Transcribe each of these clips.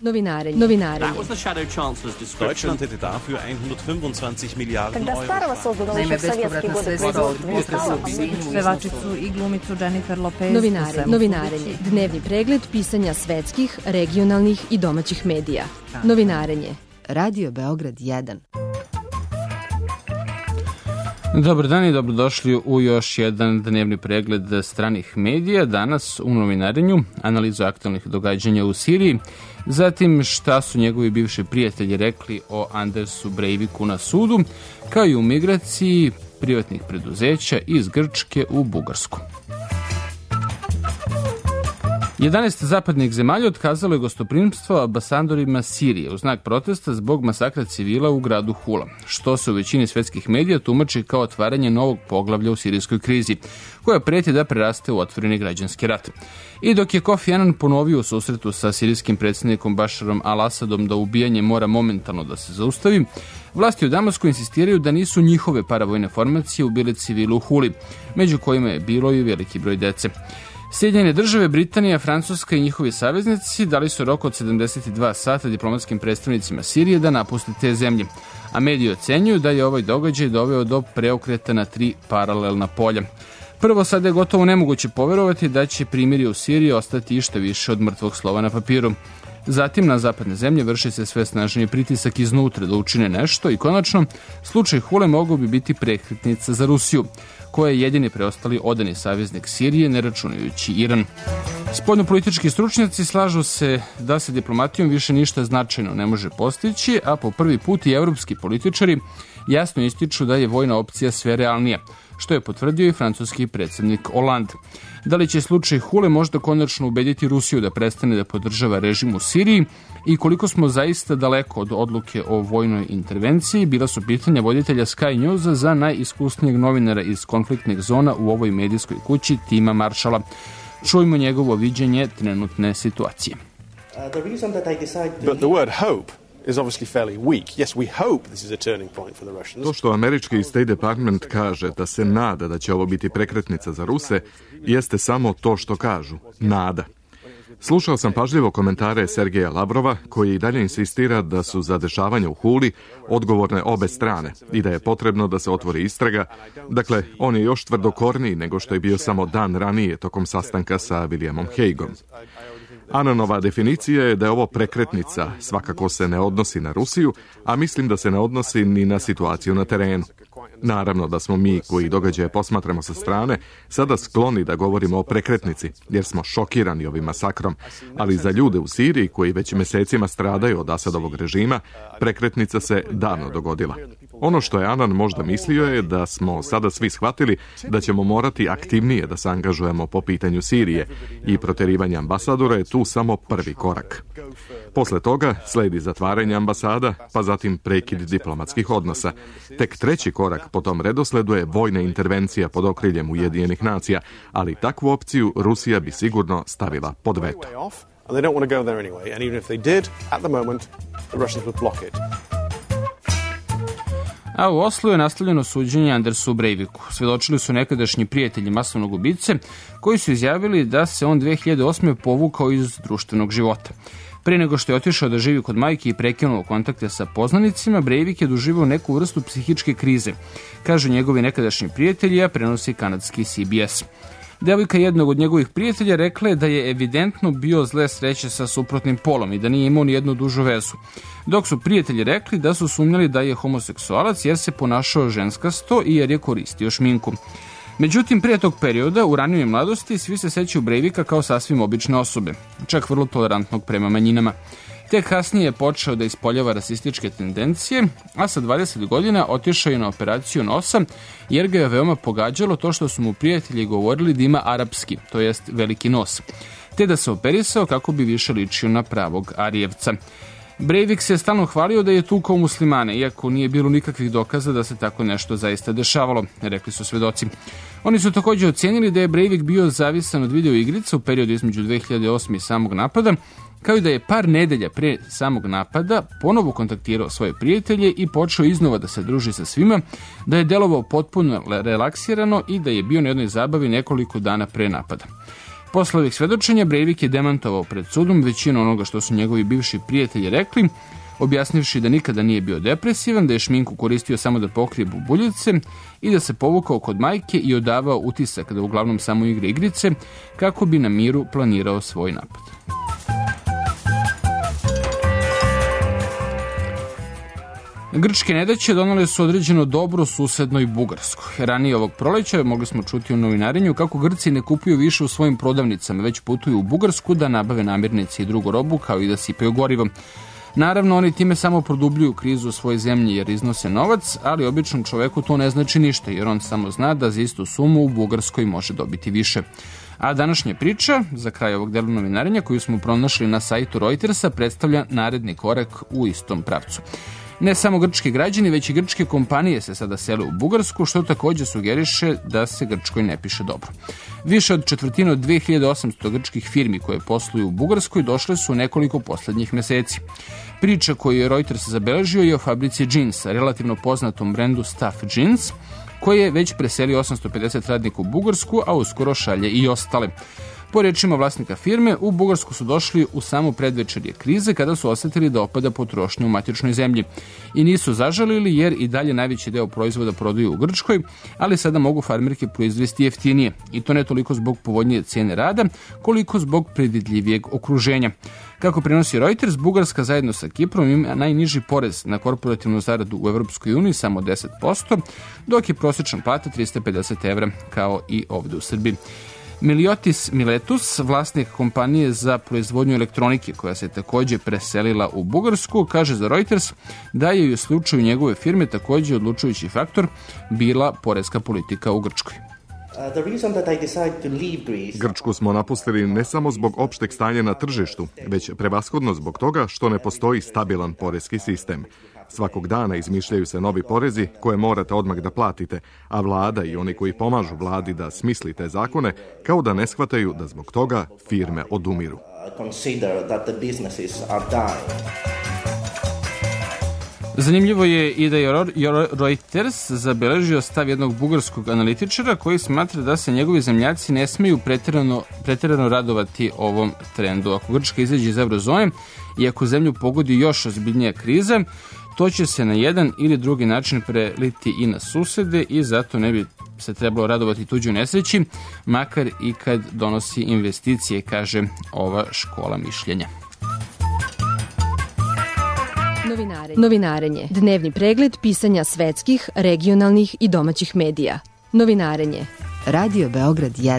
Novinarenje. Deutschland hätte dafür 125 Miliarden Euro. Naime, bespovratna sredstva od pevačicu i glumicu Jennifer Lopez. Novinarenje. Dnevni pregled pisanja svetskih, regionalnih i domaćih medija. Novinarenje. Radio Beograd 1. Dobar dan i dobrodošli u još jedan dnevni pregled stranih medija. Danas u novinarenju analizu aktualnih događanja u Siriji, zatim šta su njegovi bivši prijatelji rekli o Andersu Breiviku na sudu, kao i u migraciji privatnih preduzeća iz Grčke u Bugarsku. 11 zapadnih zemalja otkazalo je gostoprimstvo ambasadorima Sirije u znak protesta zbog masakra civila u gradu Hula, što se u većini svetskih medija tumači kao otvaranje novog poglavlja u sirijskoj krizi, koja preti da preraste u otvoreni građanski rat. I dok je Kofi Annan ponovio u susretu sa sirijskim predsjednikom Bašarom al-Asadom da ubijanje mora momentalno da se zaustavi, vlasti u Damasku insistiraju da nisu njihove paravojne formacije ubile civile u Huli, među kojima je bilo i veliki broj dece. Sjedinjene države, Britanija, Francuska i njihovi saveznici dali su rok od 72 sata diplomatskim predstavnicima Sirije da napuste te zemlje, a mediji ocenjuju da je ovaj događaj doveo do preokreta na 3 paralelna polja. Prvo, sada je gotovo nemoguće poverovati da će primirje u Siriji ostati išta više od mrtvog slova na papiru. Zatim, na zapadne zemlje vrši se sve snažniji pritisak iznutra da učine nešto i konačno, slučaj Hule mogao bi biti prekretnica za Rusiju, koja je jedini preostali odani saveznik Sirije, ne računajući Iran. Spoljnopolitički stručnjaci slažu se da se diplomatijom više ništa značajno ne može postići, a po prvi put i evropski političari jasno ističu da je vojna opcija sve realnija, što je potvrdio i francuski predsjednik Hollande. Da li će slučaj Hule možda konačno ubediti Rusiju da prestane da podržava režim u Siriji i koliko smo zaista daleko od odluke o vojnoj intervenciji, bila su pitanja voditelja Sky Newsa za najiskusnijeg novinara iz konfliktnih zona u ovoj medijskoj kući, Tima Marshalla. Čujmo njegovo viđenje trenutne situacije. To što američki State Department kaže da se nada da će ovo biti prekretnica za Ruse, jeste samo to što kažu, nada. Slušao sam pažljivo komentare Sergeja Lavrova, koji i dalje insistira da su za dešavanja u Huli odgovorne obe strane i da je potrebno da se otvori istraga. Dakle, on je još tvrdokorniji nego što je bio samo dan ranije tokom sastanka sa Williamom Hagueom. Annanova definicija je da je ovo prekretnica, svakako se ne odnosi na Rusiju, a mislim da se ne odnosi ni na situaciju na terenu. Naravno da smo mi, koji događaje posmatramo sa strane, sada skloni da govorimo o prekretnici, jer smo šokirani ovim masakrom, ali za ljude u Siriji, koji već mesecima stradaju od Asadovog režima, prekretnica se davno dogodila. Ono što je Annan možda mislio je da smo sada svi shvatili da ćemo morati aktivnije da se angažujemo po pitanju Sirije i proterivanje ambasadora je tu samo prvi korak. Posle toga sledi zatvaranje ambasada, pa zatim prekid diplomatskih odnosa. Tek treći korak po tom redosledu je vojna intervencija pod okriljem Ujedinjenih nacija, ali takvu opciju Rusija bi sigurno stavila pod veto. A u Oslu je nastavljeno suđenje Andersu Breiviku. Svedočili su nekadašnji prijatelji masovnog ubice, koji su izjavili da se on 2008. povukao iz društvenog života. Pre nego što je otišao da živi kod majke i prekinuo kontakte sa poznanicima, Breivik je doživio neku vrstu psihičke krize, kažu njegovi nekadašnji prijatelji, a prenosi kanadski CBS. Devojka jednog od njegovih prijatelja rekla je da je evidentno bio zle sreće sa suprotnim polom i da nije imao ni jednu dužu vezu, dok su prijatelji rekli da su sumnjali da je homoseksualac jer se ponašao ženskasto i jer je koristio šminku. Međutim, prije tog perioda, u ranijoj mladosti, svi se sećaju Breivika kao sasvim obične osobe, čak vrlo tolerantnog prema manjinama. Tek kasnije je počeo da ispoljava rasističke tendencije, a sa 20 godina otišao je na operaciju nosa, jer ga je veoma pogađalo to što su mu prijatelji govorili da ima arapski, to jest veliki nos, te da se operisao kako bi više ličio na pravog Arijevca. Breivik se stalno hvalio da je tukao muslimane, iako nije bilo nikakvih dokaza da se tako nešto zaista dešavalo, rekli su svedoci. Oni su također ocenili da je Breivik bio zavisan od video igrica u periodu između 2008. i samog napada, kao i da je par nedelja pre samog napada ponovo kontaktirao svoje prijatelje i počeo iznova da se druži sa svima, da je delovao potpuno relaksirano i da je bio na jednoj zabavi nekoliko dana pre napada. Posle ovih svedočenja Breivik je demantovao pred sudom većinu onoga što su njegovi bivši prijatelji rekli, objasnivši da nikada nije bio depresivan, da je šminku koristio samo da pokrije bubuljice i da se povukao kod majke i odavao utisak da uglavnom samo igra igrice kako bi na miru planirao svoj napad. Grčke nedaće donale su određeno dobro susednoj Bugarskoj. Ranije ovog proleća mogli smo čuti u novinarenju kako Grci ne kupuju više u svojim prodavnicama, već putuju u Bugarsku da nabave namirnice i drugu robu, kao i da sipaju gorivo. Naravno, oni time samo produbljuju krizu u svojoj zemlji jer iznose novac, ali običnom čoveku to ne znači ništa, jer on samo zna da za istu sumu u Bugarskoj može dobiti više. A današnja priča, za kraj ovog dela novinarenja koju smo pronašli na sajtu Reutersa, predstavlja naredni korak u istom pravcu. Ne samo grčki građani, već i grčke kompanije se sada sele u Bugarsku, što također sugeriše da se Grčkoj ne piše dobro. Više od četvrtine od 2800 grčkih firmi koje posluju u Bugarskoj došle su nekoliko poslednjih meseci. Priča koju je Reuters zabeležio je o fabrici džinsa, relativno poznatom brendu Staff Jeans, koji je već preselio 850 radnika u Bugarsku, a uskoro šalje i ostale. Po rečima vlasnika firme, u Bugarsku su došli u samo predvečerje krize kada su osetili da opada potrošnja u matičnoj zemlji. I nisu zažalili jer i dalje najveći deo proizvoda prodaju u Grčkoj, ali sada mogu farmerke proizvesti jeftinije. I to ne toliko zbog povoljnije cijene rada, koliko zbog predvidljivijeg okruženja. Kako prenosi Reuters, Bugarska zajedno sa Kiprom ima najniži porez na korporativnu zaradu u Evropskoj uniji, samo 10%, dok je prosječna plata 350 evra, kao i ovdje u Srbiji. Miliotis Miletus, vlasnik kompanije za proizvodnju elektronike koja se također preselila u Bugarsku, kaže za Reuters da je i u slučaju njegove firme također odlučujući faktor bila poreska politika u Grčkoj. Grčku smo napustili ne samo zbog opšteg stanja na tržištu, već prevashodno zbog toga što ne postoji stabilan poreski sistem. Svakog dana izmišljaju se novi porezi koje morate odmah da platite, a vlada i oni koji pomažu vladi da smisli te zakone, kao da ne shvataju da zbog toga firme odumiru. Zanimljivo je i da je Reuters zabeležio stav jednog bugarskog analitičara koji smatra da se njegovi zemljaci ne smeju preterano radovati ovom trendu. Ako Grčka izađe iz eurozone i ako zemlju pogodi još ozbiljnija kriza, to će se na jedan ili drugi način preliti i na susede i zato ne bi se trebalo radovati tuđoj nesreći, makar i kad donosi investicije, kaže ova škola mišljenja. Novinarenje. Dnevni pregled pisanja svetskih, regionalnih i domaćih medija. Novinarenje. Radio Beograd 1.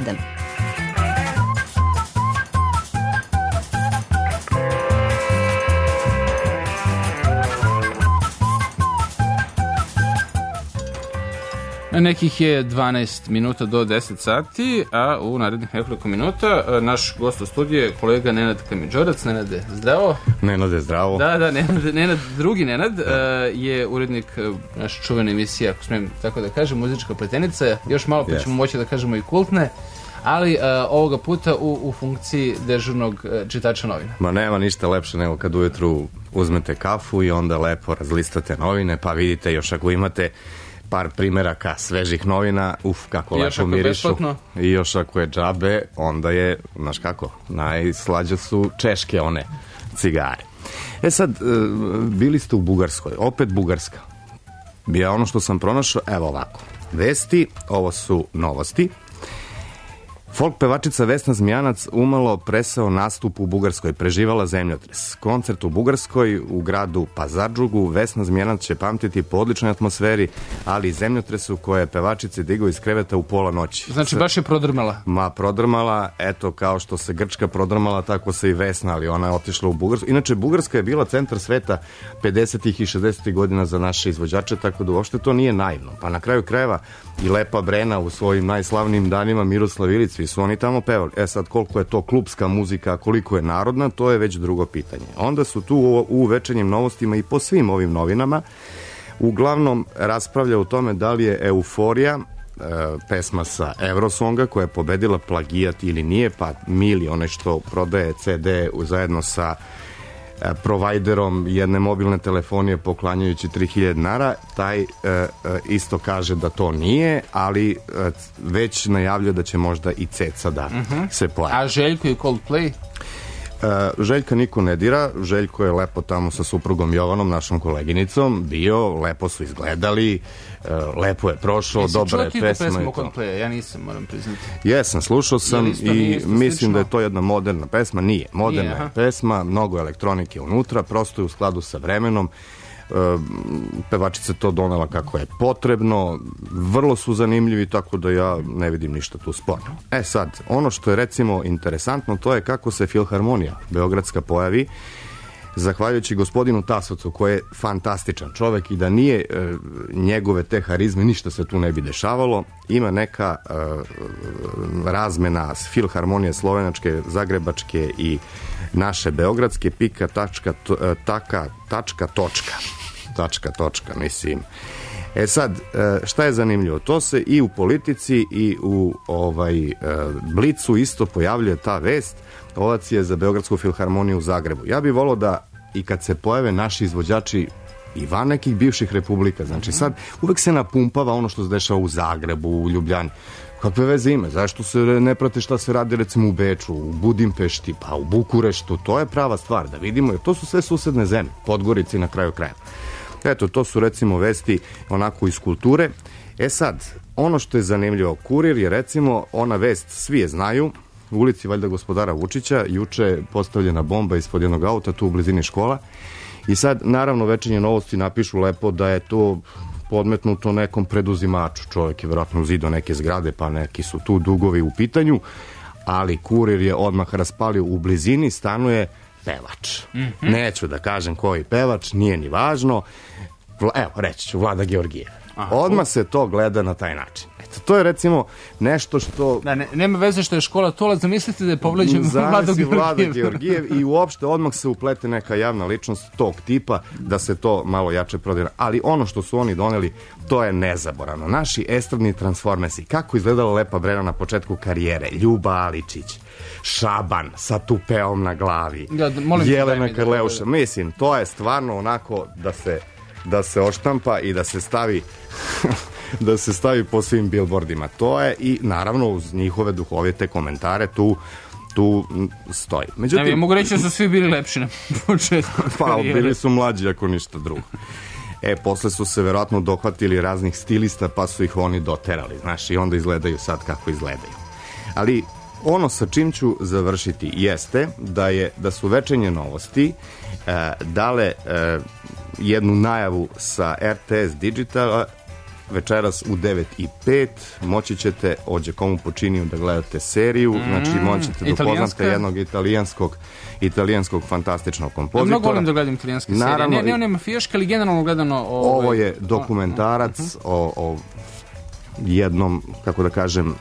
Nekih je 12 minuta do 10 sati, a u narednih nekoliko minuta naš gost u studiju je kolega Nenad Kamidžorac. Nenade, zdravo. Nenade, zdravo. Da, Nenad, drugi Nenad, je urednik naše čuvene emisije, ako smijem tako da kažem, Muzička pletenica. Još malo pa ćemo moći da kažemo i kultne, ali ovoga puta u funkciji dežurnog čitača novina. Ma nema ništa lepše nego kad ujutru uzmete kafu i onda lepo razlistate novine, pa vidite još ako imate par primeraka svežih novina, kako lepo mirišu. I još ako je džabe, onda je, znaš kako, najslađe su češke one cigare. Sad, bili ste u Bugarskoj, opet Bugarska. Ja ono što sam pronašao, evo ovako. Vesti, ovo su novosti. Folk pevačica Vesna Zmijanac umalo presao nastup u Bugarskoj, preživala zemljotres. Koncert u Bugarskoj, u gradu Pazardžugu, Vesna Zmijanac će pamtiti po odličnoj atmosferi, ali i zemljotresu koja je pevačice digao iz kreveta u pola noći. Znači baš je prodrmala? Ma prodrmala, eto kao što se Grčka prodrmala, tako se i Vesna, ali ona je otišla u Bugarsku. Inače, Bugarska je bila centar sveta 50. i 60. godina za naše izvođače, tako da uopšte to nije naivno. Pa na kraju krajeva i Lepa Brena u svojim najslavnijim danima, Miroslav Ilić, svi su oni tamo pevali. Sad, koliko je to klubska muzika, koliko je narodna, to je već drugo pitanje. Onda su tu u Večernjim novostima i po svim ovim novinama uglavnom raspravlja o tome da li je Euforija, pesma sa Eurosonga koja je pobedila plagijat ili nije, pa Mili, onaj što prodaje CD zajedno sa provajderom jedne mobilne telefonije poklanjajući 3000 dinara, taj isto kaže da to nije, ali već najavlja da će možda i Ceca da se pojavi. A Željko i Coldplay? Željka niko ne dira, Željko je lepo tamo sa suprugom Jovanom, našom koleginicom, bio, lepo su izgledali, lepo je prošlo, dobra je pesma. Jesi čuo ti tu pesmu Coldplaya? Ja nisam, moram priznati. Jesam, slušao sam i mislim da je to jedna moderna pesma. Nije, moderna je pesma, mnogo elektronike unutra, prosto je u skladu sa vremenom. Pevačica to donela kako je potrebno, vrlo su zanimljivi, tako da ja ne vidim ništa tu sporno. Sad, ono što je recimo interesantno, to je kako se Filharmonija beogradska pojavi, zahvaljujući gospodinu Tasovcu, koji je fantastičan čovek i da nije njegove te harizme, ništa se tu ne bi dešavalo. Ima neka razmena s Filharmonije slovenačke, zagrebačke i naše beogradske, pika, točka, mislim. Sad, šta je zanimljivo? To se i u politici i u Blicu isto pojavljuje ta vest. Ovac je za Beogradsku filharmoniju u Zagrebu. Ja bih volao da i kad se pojave naši izvođači i van nekih bivših republika, znači sad uvek se napumpava ono što se dešava u Zagrebu, u Ljubljani. Kakve veze ima? Zašto se ne prate šta se radi recimo u Beču, u Budimpešti, pa u Bukureštu? To je prava stvar da vidimo, jer to su sve susedne zemlje, Podgorici na kraju kraja. Eto, to su recimo vesti onako iz kulture. Sad, ono što je zanimljivo, Kurir je recimo ona vest, svi je znaju, u ulici valjda gospodara Vučića, juče je postavljena bomba ispod jednog auta, tu u blizini škola. I sad, naravno, Večernje novosti napišu lepo da je to podmetnuto nekom preduzimaču. Čovjek je vjerojatno uzidao neke zgrade, pa neki su tu dugovi u pitanju, ali Kurir je odmah raspalio, u blizini stanuje pevač. Neću da kažem koji pevač, nije ni važno. Evo, reći ću, Vlada Georgijev. Odmah se to gleda na taj način. Eto, to je recimo nešto što... Da, nema veze što je škola Tola, zamislite da je povređen Vlada Georgijev i uopšte odmah se uplete neka javna ličnost tog tipa da se to malo jače prodira. Ali ono što su oni doneli, to je nezaboravno. Naši estradni transformersi, kako izgledala Lepa Brena na početku karijere, Ljuba Aličić, Šaban sa tupeom na glavi, Jelena Karleuša. Mislim, to je stvarno onako da se oštampa i da se stavi da se stavi po svim billboardima. To je i naravno uz njihove duhovite komentare tu stoji. Međutim, ja mogu reći da su svi bili lepši na početku karijere. Pa, bili su mlađi ako ništa drugo. Posle su se verovatno dohvatili raznih stilista pa su ih oni doterali, znaš, i onda izgledaju sad kako izgledaju. Ali ono sa čim ću završiti jeste da su Večernje novosti dale jednu najavu sa RTS Digitala večeras u 9:05. Moći ćete o Giacomo Pucciniju da gledate seriju, znači moći ćete da upoznate jednog italijanskog fantastičnog kompozitora. Mnogo volim da gledam italijanske serije. Ne one mafijaške, ali generalno gledano... Ovo je dokumentarac o jednom, kako da kažem,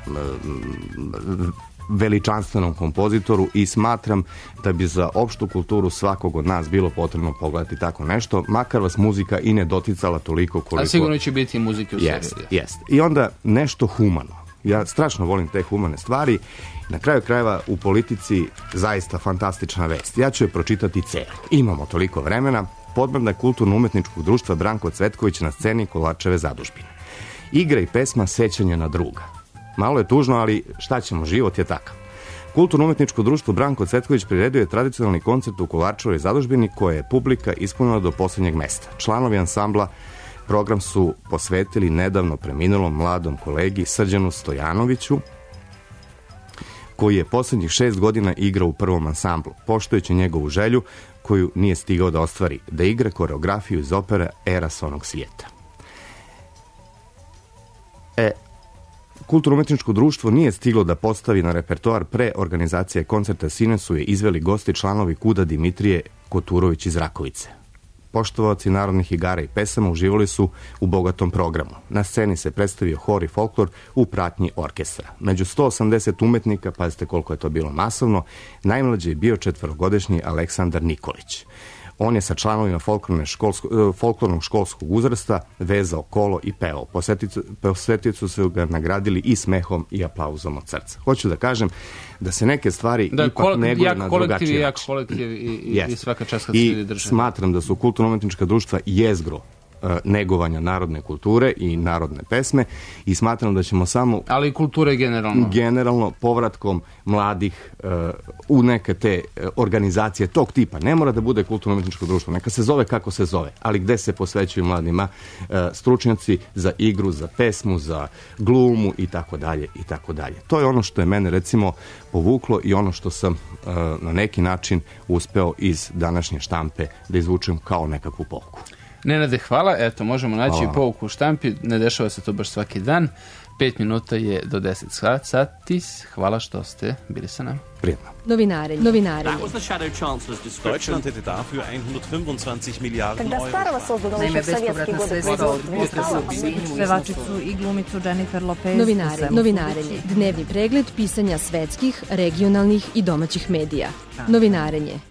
veličanstvenom kompozitoru i smatram da bi za opštu kulturu svakog od nas bilo potrebno pogledati tako nešto, makar vas muzika i ne doticala toliko koliko... A sigurno će biti i muzike u seriji. Jeste. I onda nešto humano. Ja strašno volim te humane stvari. Na kraju krajeva u politici zaista fantastična vest. Ja ću je pročitati celu. Imamo toliko vremena. Podmrdak kulturno-umetničkog društva Branko Cvetković na sceni Kolarčeve zadužbine. Igra i pesma Sećanje na druga. Malo je tužno, ali šta ćemo, život je takav. Kulturno-umetničko društvo Branko Cvetković priredio je tradicionalni koncert u Kolarčevoj zadužbini koje je publika ispunila do posljednjeg mesta. Članovi ansambla program su posvetili nedavno preminulom mladom kolegi Srđanu Stojanoviću, koji je posljednjih 6 godina igrao u prvom ansamblu, poštujući njegovu želju koju nije stigao da ostvari, da igra koreografiju iz opere Era s onog svijeta. Kulturno-umetničko društvo nije stiglo da postavi na repertoar pre organizacije koncerta. Sinoć su je izveli gosti članovi KUD-a Dimitrije Koturović iz Rakovice. Poštovaoci narodnih igara i pesama uživali su u bogatom programu. Na sceni se predstavio hor i folklor u pratnji orkestra. Među 180 umetnika, pazite koliko je to bilo masovno, najmlađi je bio 4-godišnji Aleksandar Nikolić. On je sa članovima folklornog školskog uzrasta vezao kolo i pevao. Posetioci su ga nagradili i smehom i aplauzom od srca. Hoću da kažem da se neke stvari ipak neguju na drugačiji način. Kolektiv i svaka čast kad se ljudi drže. I smatram da su kulturno-umetnička društva jezgro negovanja narodne kulture i narodne pesme i smatram da ćemo samo... Ali i kulture generalno. Generalno, povratkom mladih u neke te organizacije tog tipa. Ne mora da bude kulturno-umetničko društvo. Neka se zove kako se zove, ali gde se posvećuju mladima stručnjaci za igru, za pesmu, za glumu i tako dalje i tako dalje. To je ono što je mene recimo povuklo i ono što sam na neki način uspeo iz današnje štampe da izvučem kao nekakvu pouku. Nenade, hvala. Eto, možemo naći pouku u štampi. Ne dešava se to baš svaki dan. 5 minuta je do 10 sati. Hvala što ste bili sa nama. Prijetno. Novinarenje. Deutschland hätte dafür 125 Milliarden Euro. Naime, bespovratna sredstva od pevačicu i glumicu Jennifer Lopez. Novinarenje. Dnevni pregled pisanja svetskih, regionalnih i domaćih medija. Novinarenje.